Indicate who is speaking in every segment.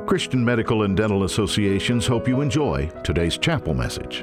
Speaker 1: Christian Medical and Dental Associations hope you enjoy today's chapel message.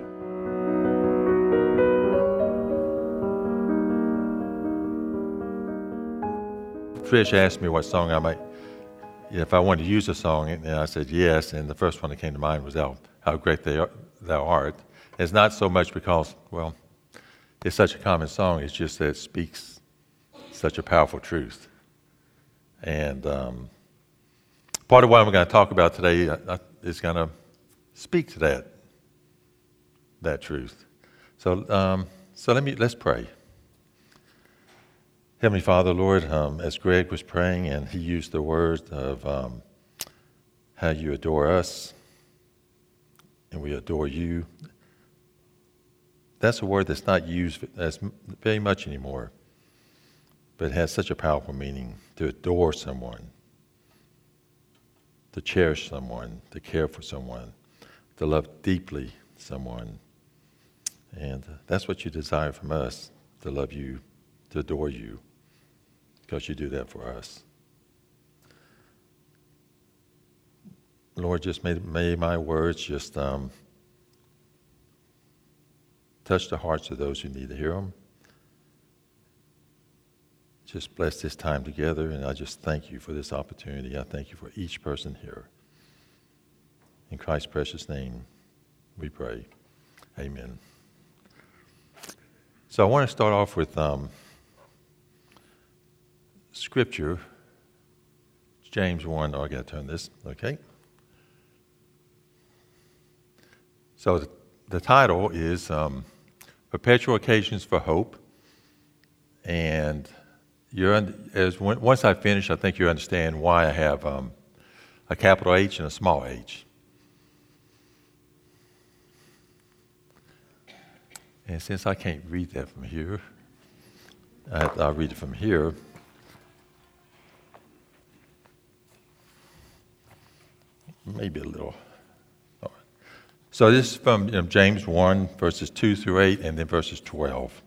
Speaker 2: Trish asked me what song if I wanted to use a song, and I said yes, and the first one that came to mind was How Great Thou Art. It's not so much because, well, it's such a common song, it's just that it speaks such a powerful truth. And part of what I'm going to talk about today is going to speak to that truth. So let's pray. Heavenly Father, Lord, as Greg was praying and he used the word of how you adore us and we adore you, that's a word that's not used as very much anymore, but it has such a powerful meaning to adore someone, to cherish someone, to care for someone, to love deeply someone. And that's what you desire from us, to love you, to adore you, because you do that for us. Lord, just may my words just touch the hearts of those who need to hear them. Just bless this time together, and I just thank you for this opportunity. I thank you for each person here. In Christ's precious name, we pray. Amen. So I want to start off with Scripture. It's James 1. Oh, I got to turn this. Okay. So the title is Perpetual Occasions for Hope. And once I finish, I think you understand why I have a capital H and a small h. And since I can't read that from here, I'll read it from here. Maybe a little. All right. So this is from James 1, verses 2 through 8, and then verses 12.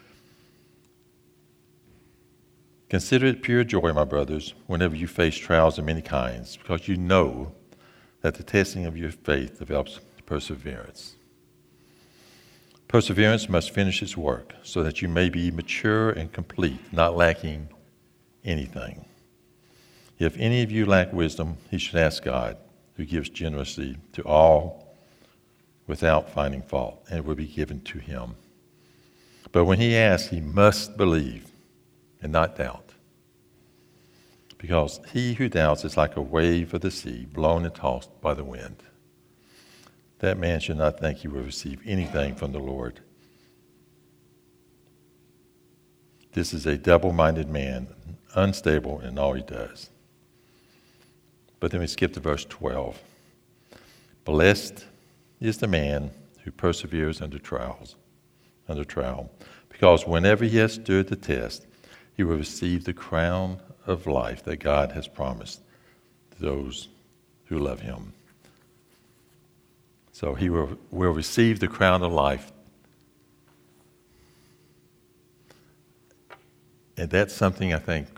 Speaker 2: Consider it pure joy, my brothers, whenever you face trials of many kinds, because you know that the testing of your faith develops perseverance. Perseverance must finish its work, so that you may be mature and complete, not lacking anything. If any of you lack wisdom, he should ask God, who gives generously to all without finding fault, and it will be given to him. But when he asks, he must believe and not doubt. Because he who doubts is like a wave of the sea, blown and tossed by the wind. That man should not think he will receive anything from the Lord. This is a double-minded man, unstable in all he does. But then we skip to verse 12. Blessed is the man who perseveres under trial, because whenever he has stood the test, he will receive the crown of life that God has promised to those who love him. So he will receive the crown of life. And that's something I think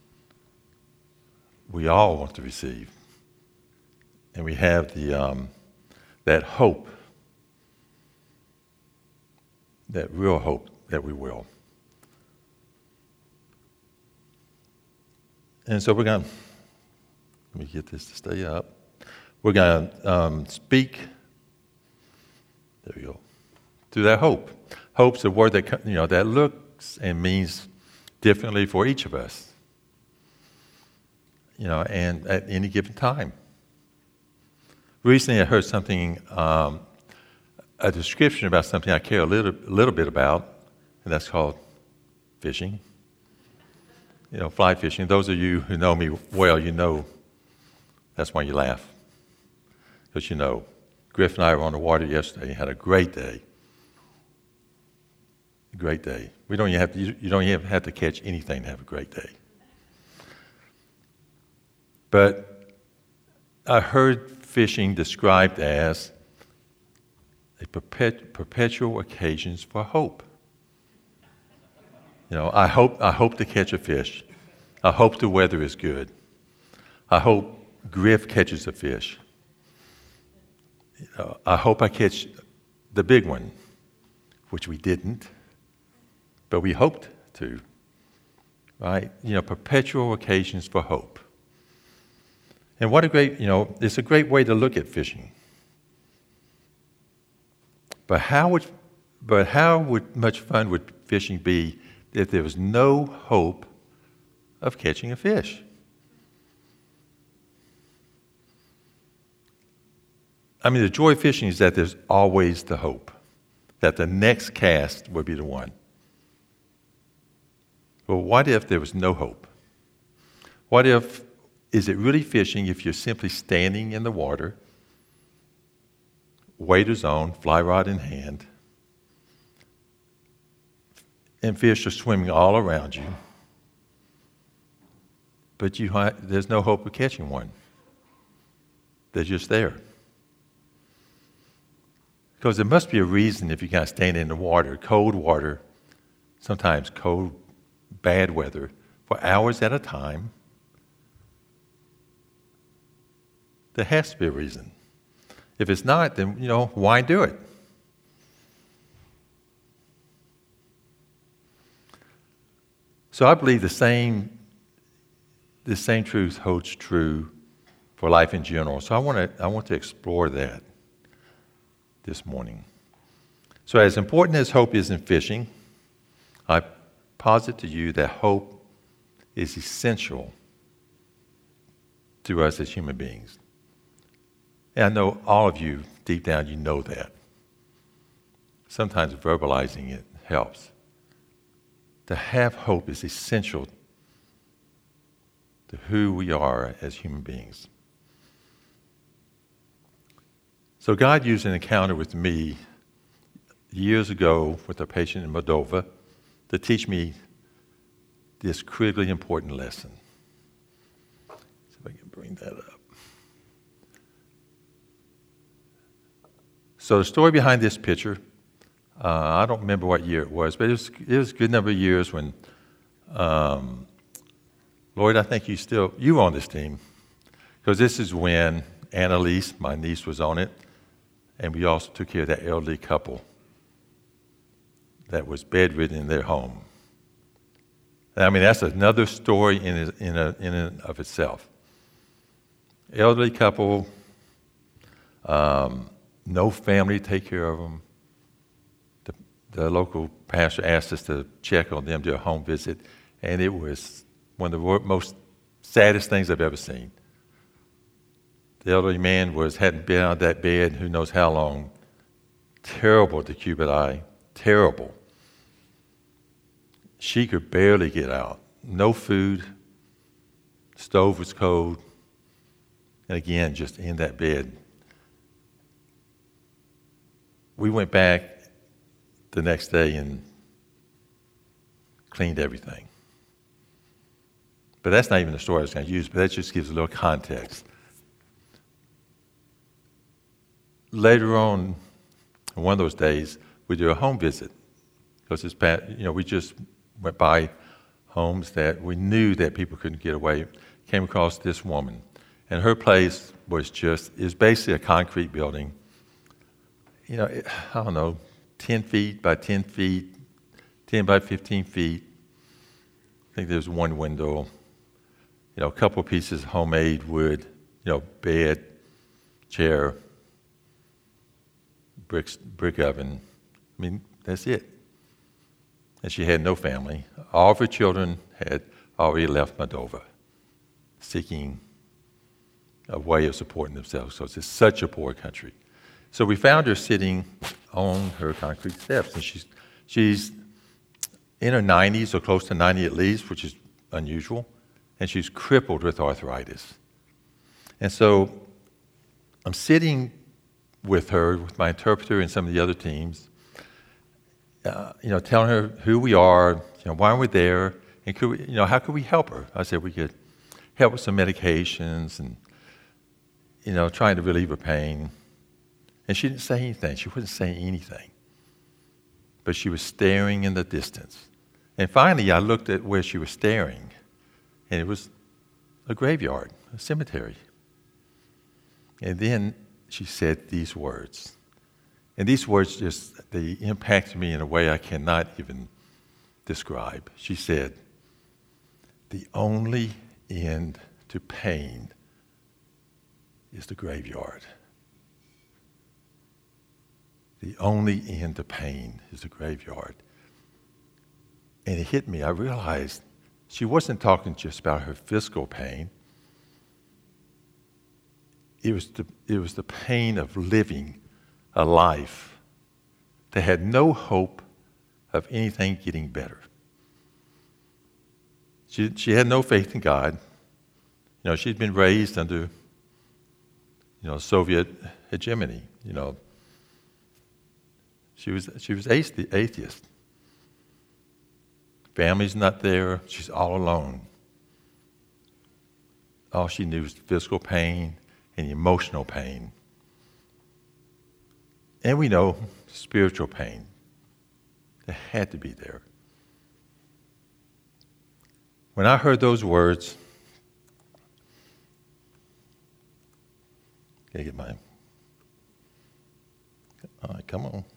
Speaker 2: we all want to receive. And we have that hope, that real hope that we will. And so let me get this to stay up. We're going to speak, there we go, to that hope. Hope's a word that looks and means differently for each of us. And at any given time. Recently I heard something, a description about something I care a little bit about, and that's called fishing. Fly fishing. Those of you who know me well, that's why you laugh. Because Griff and I were on the water yesterday and had a great day. Great day. You don't even have to catch anything to have a great day. But I heard fishing described as a perpetual occasions for hope. I hope to catch a fish. I hope the weather is good. I hope Griff catches a fish. I hope I catch the big one, which we didn't, but we hoped to, right? Perpetual occasions for hope. And what a great, it's a great way to look at fishing. But how much fun would fishing be if there was no hope of catching a fish? I mean, the joy of fishing is that there's always the hope that the next cast would be the one. Well, what if there was no hope? Is it really fishing if you're simply standing in the water, waders on, fly rod in hand, and fish are swimming all around you, but there's no hope of catching one? They're just there. Because there must be a reason if you kind of stand in the water, sometimes cold, bad weather, for hours at a time. There has to be a reason. If it's not, then, why do it? So I believe the same truth holds true for life in general. So I want to explore that this morning. So as important as hope is in fishing, I posit to you that hope is essential to us as human beings. And I know all of you, deep down, you know that. Sometimes verbalizing it helps. To have hope is essential to who we are as human beings. So God used an encounter with me years ago with a patient in Moldova to teach me this critically important lesson. See if I can bring that up. So the story behind this picture, I don't remember what year it was, but it was a good number of years when, Lloyd, I think you were on this team, because this is when Annalise, my niece, was on it, and we also took care of that elderly couple that was bedridden in their home. I mean, that's another story in and of itself. Elderly couple, no family to take care of them. The local pastor asked us to check on them, do a home visit, and it was one of the most saddest things I've ever seen. The elderly man hadn't been out of that bed who knows how long. Terrible decrepit eye, terrible. She could barely get out. No food, stove was cold, and again, just in that bed. We went back the next day and cleaned everything. But that's not even the story I was going to use, but that just gives a little context. Later on, one of those days, we do a home visit. Because we just went by homes that we knew that people couldn't get away. Came across this woman. And her place was basically a concrete building. I don't know, 10 feet by 10 feet, 10 by 15 feet. I think there's one window, a couple pieces of homemade wood, bed, chair, brick oven. I mean, that's it. And she had no family. All of her children had already left Moldova, seeking a way of supporting themselves. So it's such a poor country. So we found her sitting on her concrete steps, and she's in her 90s or close to 90 at least, which is unusual, and she's crippled with arthritis. And so I'm sitting with her, with my interpreter and some of the other teams, telling her who we are, why we're there, and how could we help her? I said we could help with some medications and, trying to relieve her pain. And she didn't say anything. She wasn't saying anything. But she was staring in the distance. And finally, I looked at where she was staring, and it was a graveyard, a cemetery. And then she said these words. And these words they impacted me in a way I cannot even describe. She said, "The only end to pain is the graveyard." The only end to pain is the graveyard. And it hit me. I realized she wasn't talking just about her physical pain. It was the pain of living a life that had no hope of anything getting better. She had no faith in God. She'd been raised under, Soviet hegemony. She was atheist. Family's not there. She's all alone. All she knew was physical pain and emotional pain. And we know spiritual pain. It had to be there. When I heard those words, can I get mine? All right, come on.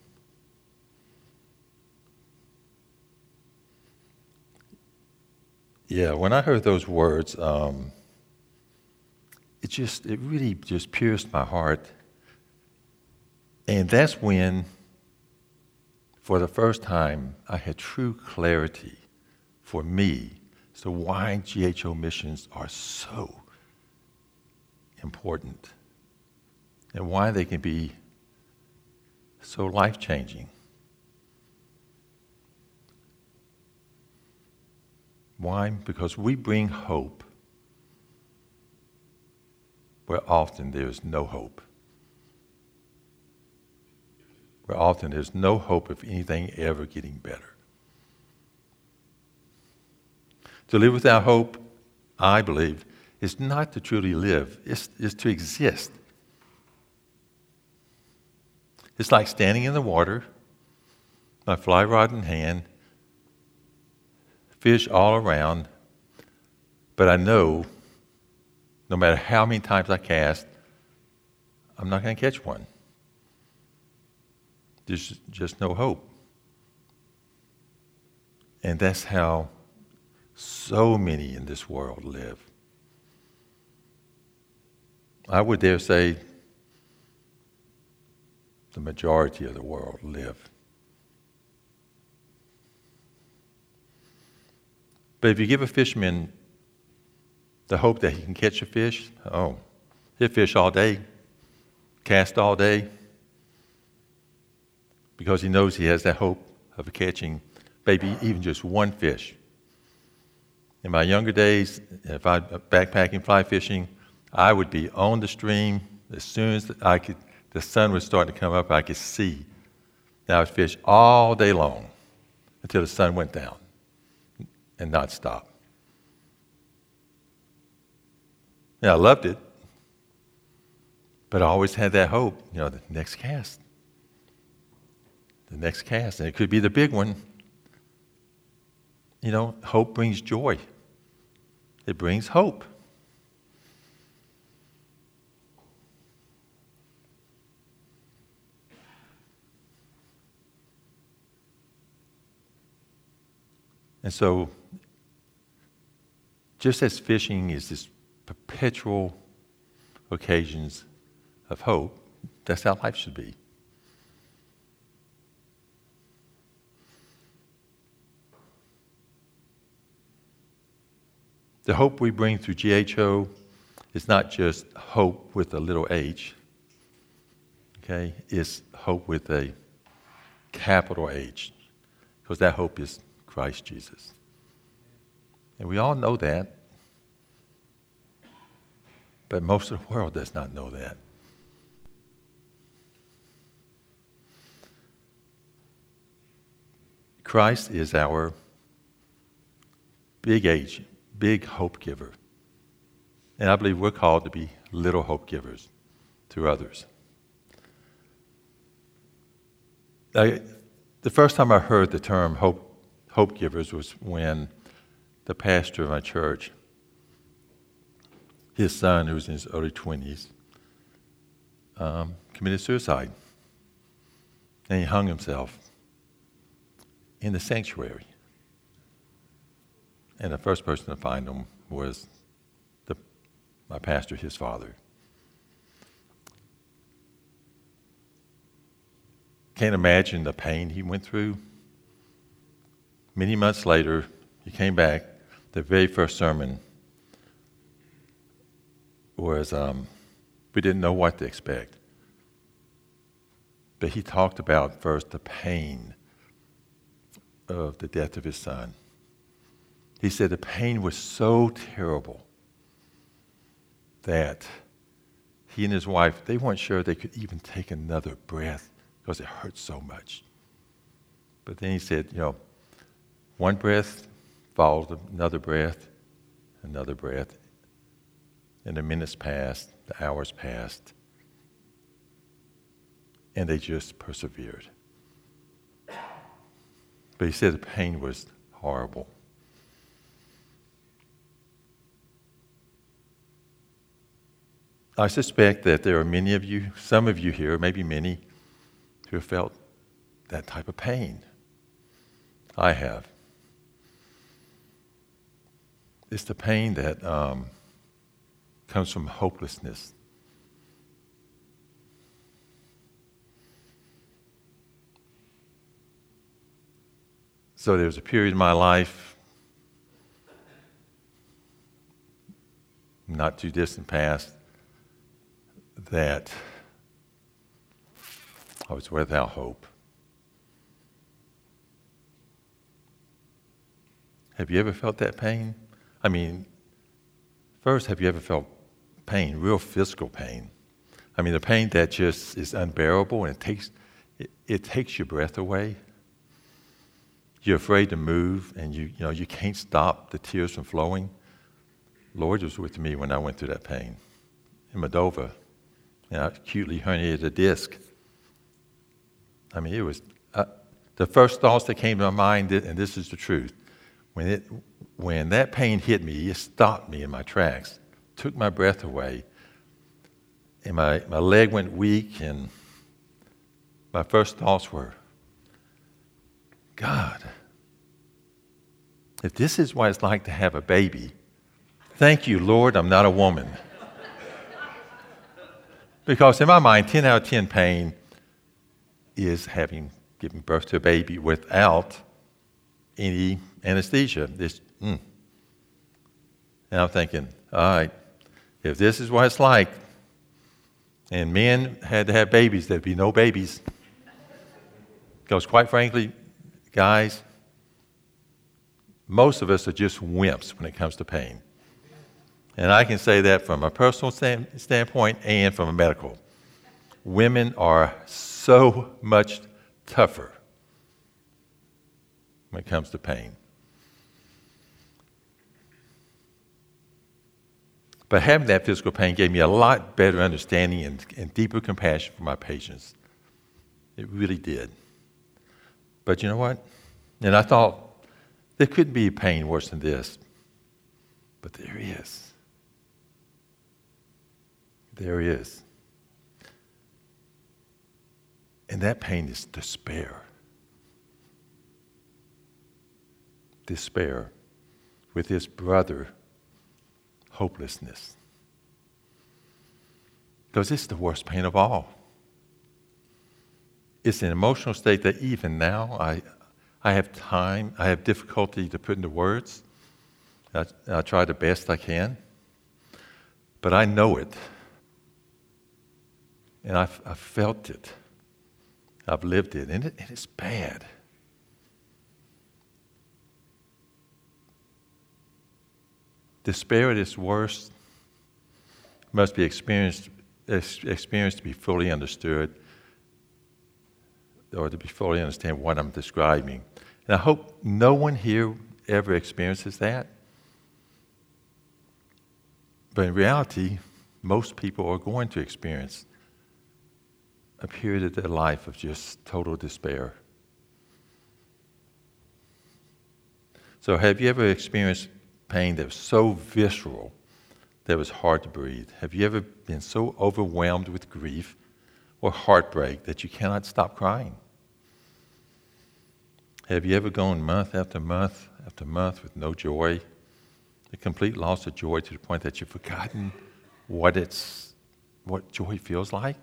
Speaker 2: Yeah, when I heard those words, it really just pierced my heart. And that's when, for the first time, I had true clarity for me as to why GHO missions are so important and why they can be so life-changing. Why? Because we bring hope where often there's no hope. Where often there's no hope of anything ever getting better. To live without hope, I believe, is not to truly live. It's to exist. It's like standing in the water, my fly rod in hand, fish all around, but I know no matter how many times I cast, I'm not going to catch one. There's just no hope. And that's how so many in this world live. I would dare say the majority of the world live. But if you give a fisherman the hope that he can catch a fish, he'll fish all day, cast all day, because he knows he has that hope of catching maybe even just one fish. In my younger days, if I was backpacking, fly fishing, I would be on the stream as soon as the sun was starting to come up, I could see. And I would fish all day long until the sun went down and not stop. And I loved it, but I always had that hope, the next cast. The next cast, and it could be the big one. Hope brings joy. It brings hope. And so, just as fishing is this perpetual occasions of hope, that's how life should be. The hope we bring through GHO is not just hope with a little h, okay? It's hope with a capital H, because that hope is Christ Jesus. And we all know that, but most of the world does not know that. Christ is our big H, big hope giver. And I believe we're called to be little hope givers to others. The first time I heard the term hope givers was when the pastor of my church, his son, who was in his early 20s, committed suicide. And he hung himself in the sanctuary. And the first person to find him was my pastor, his father. Can't imagine the pain he went through. Many months later, he came back. The very first sermon was, we didn't know what to expect. But he talked about first the pain of the death of his son. He said the pain was so terrible that he and his wife, they weren't sure they could even take another breath because it hurt so much. But then he said, one breath followed another breath, and the minutes passed, the hours passed, and they just persevered. But he said the pain was horrible. I suspect that there are many of you, some of you here, maybe many, who have felt that type of pain. I have. It's the pain that comes from hopelessness. So there was a period in my life, not too distant past, that I was without hope. Have you ever felt that pain? I mean, first, have you ever felt pain, real physical pain? I mean, the pain that just is unbearable and it takes your breath away. You're afraid to move, and you can't stop the tears from flowing. Lord was with me when I went through that pain. In Moldova, I acutely herniated a disc. I mean, it was the first thoughts that came to my mind, and this is the truth. When that pain hit me, it stopped me in my tracks, took my breath away, and my leg went weak, and my first thoughts were, God, if this is what it's like to have a baby, thank you, Lord, I'm not a woman. Because in my mind, 10 out of 10 pain is giving birth to a baby without any anesthesia. And I'm thinking, all right, if this is what it's like, and men had to have babies, there'd be no babies. Because quite frankly, guys, most of us are just wimps when it comes to pain. And I can say that from a personal standpoint and from a medical. Women are so much tougher when it comes to pain. But having that physical pain gave me a lot better understanding and deeper compassion for my patients. It really did. But you know what? And I thought, there couldn't be pain worse than this. But there is. There is. And that pain is despair. Despair with his brother, hopelessness. Because it's the worst pain of all. It's an emotional state that even now I have difficulty to put into words. I try the best I can. But I know it. And I've felt it. I've lived it. And it's bad. Despair at its worst must be experienced to be fully understood, or to be fully understand what I'm describing. And I hope no one here ever experiences that. But in reality, most people are going to experience a period of their life of just total despair. So have you ever experienced pain that was so visceral that it was hard to breathe? Have you ever been so overwhelmed with grief or heartbreak that you cannot stop crying? Have you ever gone month after month after month with no joy, a complete loss of joy to the point that you've forgotten what joy feels like?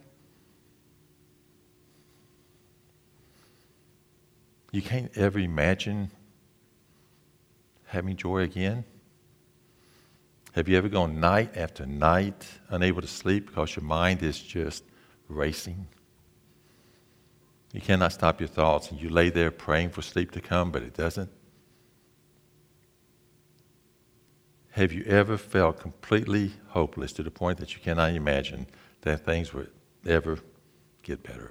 Speaker 2: You can't ever imagine having joy again? Have you ever gone night after night unable to sleep because your mind is just racing? You cannot stop your thoughts, and you lay there praying for sleep to come, but it doesn't. Have you ever felt completely hopeless to the point that you cannot imagine that things would ever get better?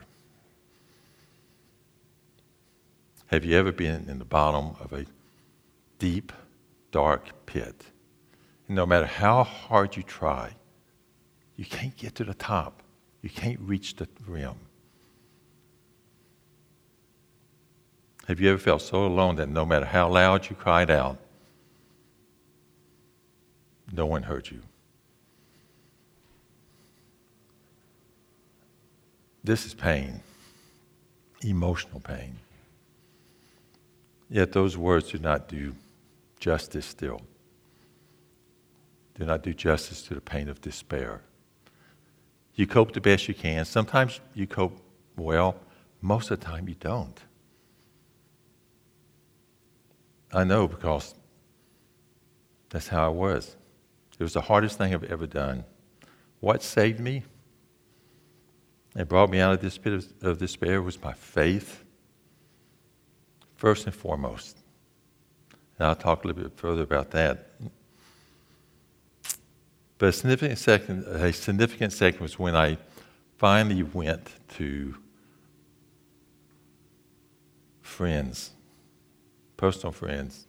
Speaker 2: Have you ever been in the bottom of a deep, dark pit? And no matter how hard you try, you can't get to the top. You can't reach the rim. Have you ever felt so alone that no matter how loud you cried out, no one heard you? This is pain, emotional pain. Yet those words do not do justice still. Do not do justice to the pain of despair. You cope the best you can. Sometimes you cope well. Most of the time you don't. I know because that's how I was. It was the hardest thing I've ever done. What saved me and brought me out of this pit of despair was my faith, first and foremost. And I'll talk a little bit further about that. But a significant second was when I finally went to friends, personal friends,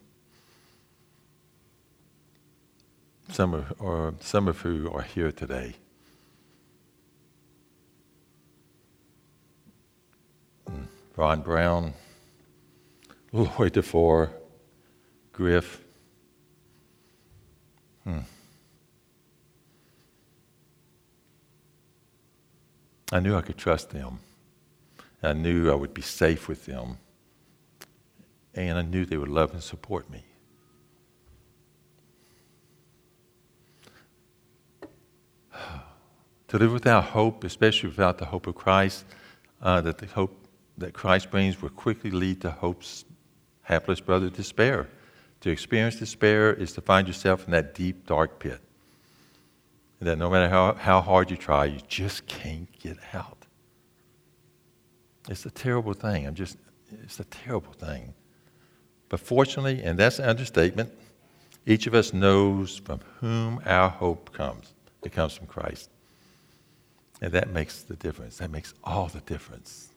Speaker 2: some of who are here today. Ron Brown, Lloyd DeFore, Griff. I knew I could trust them. I knew I would be safe with them. And I knew they would love and support me. To live without hope, especially without the hope of Christ, that the hope that Christ brings will quickly lead to hope's hapless brother, despair. To experience despair is to find yourself in that deep, dark pit. And that no matter how hard you try, you just can't get out. It's a terrible thing. It's a terrible thing. But fortunately, and that's an understatement, each of us knows from whom our hope comes. It comes from Christ. And that makes the difference. That makes all the difference.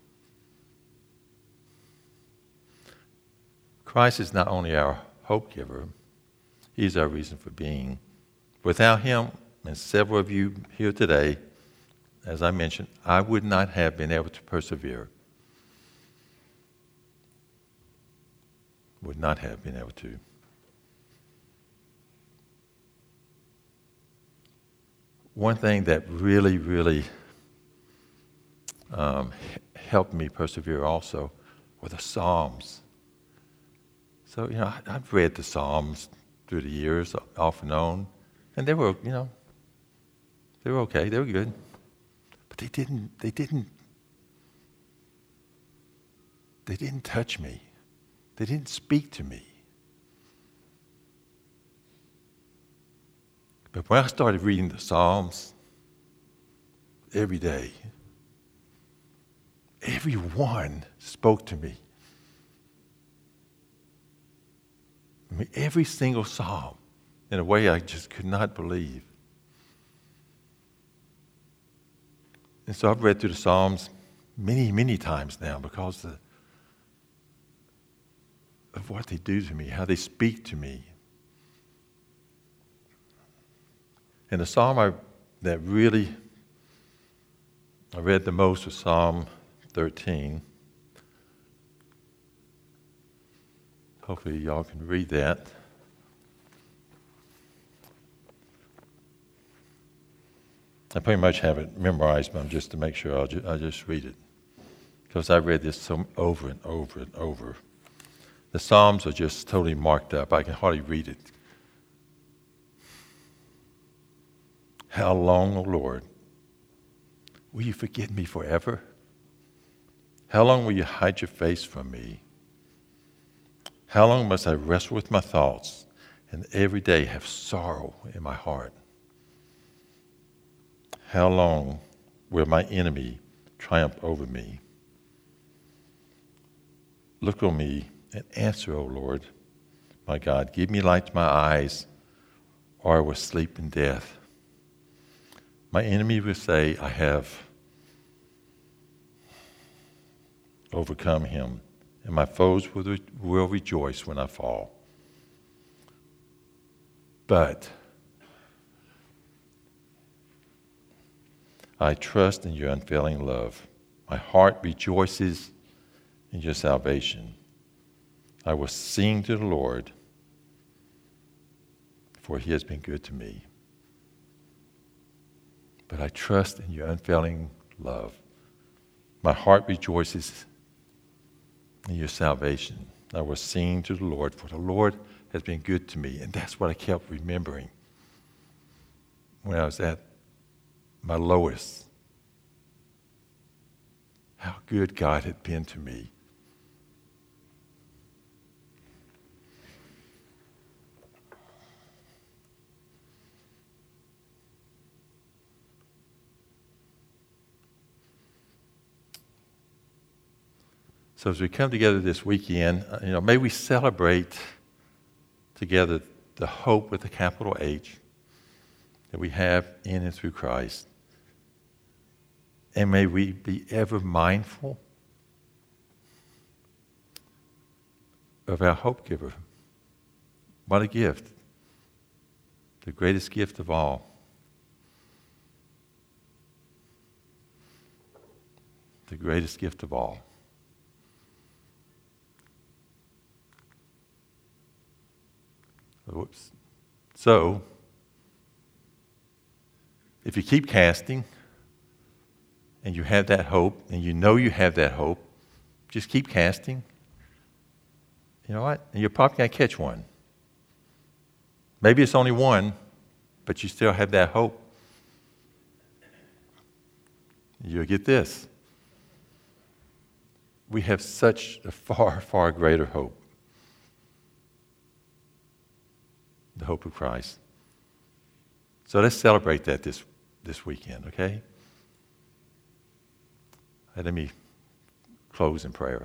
Speaker 2: Christ is not only our hope giver, he's our reason for being. Without him, and several of you here today, as I mentioned, I would not have been able to persevere. Would not have been able to. One thing that really, really helped me persevere also were the Psalms. So, I've read the Psalms through the years, off and on, and they were, they were okay, they were good. But they didn't touch me. They didn't speak to me. But when I started reading the Psalms every day, every one spoke to me. I mean, every single psalm, in a way I just could not believe. And so I've read through the Psalms many, many times now because of what they do to me, how they speak to me. And the psalm that really I read the most was Psalm 13. Hopefully y'all can read that. I pretty much have it memorized, but just to make sure, I'll just read it. Because I've read this so over and over and over. The Psalms are just totally marked up. I can hardly read it. How long, O Lord, will you forget me forever? How long will you hide your face from me? How long must I wrestle with my thoughts and every day have sorrow in my heart? How long will my enemy triumph over me? Look on me and answer, O Lord, my God. Give me light to my eyes, or I will sleep in death. My enemy will say, I have overcome him, and my foes will rejoice when I fall. But I trust in your unfailing love. My heart rejoices in your salvation. I will sing to the Lord, for he has been good to me. But I trust in your unfailing love. My heart rejoices in your salvation. I will sing to the Lord, for the Lord has been good to me. And that's what I kept remembering when I was at my lowest. How good God had been to me. So as we come together this weekend, may we celebrate together the hope with a capital H that we have in and through Christ. And may we be ever mindful of our hope giver. What a gift. The greatest gift of all. The greatest gift of all. Whoops. So, if you keep casting, and you have that hope, and you know you have that hope, just keep casting. You know what? And you're probably going to catch one. Maybe it's only one, but you still have that hope. You'll get this. We have such a far, far greater hope. The hope of Christ. So let's celebrate that this weekend, okay? Let me close in prayer.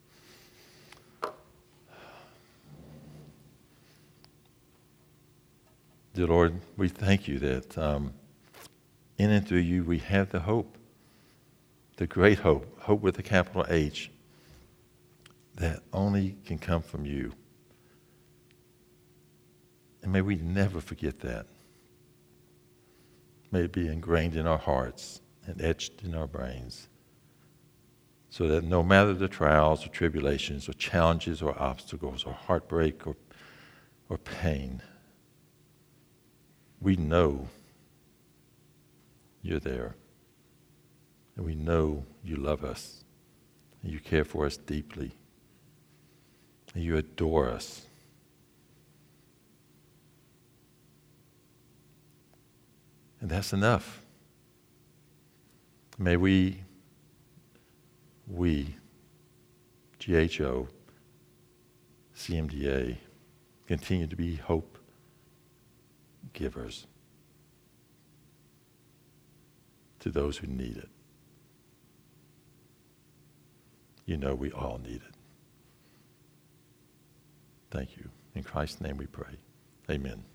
Speaker 2: Dear Lord, we thank you that in and through you we have the hope, the great hope, hope with a capital H, that only can come from you. And may we never forget that. May it be ingrained in our hearts and etched in our brains, so that no matter the trials or tribulations or challenges or obstacles or heartbreak or pain, we know you're there. And we know you love us. And you care for us deeply. And you adore us. And that's enough. May we, GHO, CMDA, continue to be hope givers to those who need it. You know we all need it. Thank you. In Christ's name we pray. Amen.